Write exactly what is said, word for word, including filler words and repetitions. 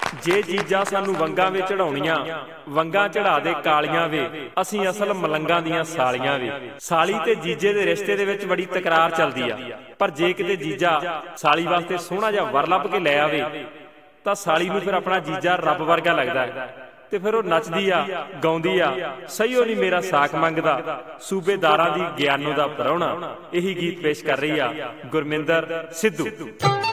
ਜੇ ਜੀਜਾ ਸਾਨੂੰ ਵੰਗਾਂ ਵੇ ਚੜਾਉਣੀਆਂ, ਵੰਗਾਂ ਚੜਾ ਦੇ ਕਾਲੀਆਂ ਵੇ, ਅਸੀਂ ਅਸਲ ਮਲੰਗਾਂ ਦੀਆਂ ਸਾਲੀਆਂ ਵੇ। ਸਾਲੀ ਤੇ ਜੀਜੇ ਦੇ ਰਿਸ਼ਤੇ ਦੇ ਵਿੱਚ ਬੜੀ ਤਕਰਾਰ ਚੱਲਦੀ ਆ, ਪਰ ਜੇ ਕਿਤੇ ਜੀਜਾ ਸਾਲੀ ਵਾਸਤੇ ਸੋਹਣਾ ਜਿਹਾ ਵਰ ਲੱਭ ਕੇ ਲੈ ਆਵੇ ਤਾਂ ਸਾਲੀ ਨੂੰ ਫਿਰ ਆਪਣਾ ਜੀਜਾ ਰੱਬ ਵਰਗਾ ਲੱਗਦਾ ਹੈ, ਤੇ ਫਿਰ ਉਹ ਨੱਚਦੀ ਆ, ਗਾਉਂਦੀ ਆ, ਸਹੀਓ ਨਹੀਂ ਮੇਰਾ ਸਾਕ ਮੰਗਦਾ, ਸੂਬੇਦਾਰਾਂ ਦੀ ਗਿਆਨੋ ਦਾ ਪ੍ਰਾਹੁਣਾ। ਇਹੀ ਗੀਤ ਪੇਸ਼ ਕਰ ਰਹੀ ਆ ਗੁਰਮਿੰਦਰ ਸਿੱਧੂ।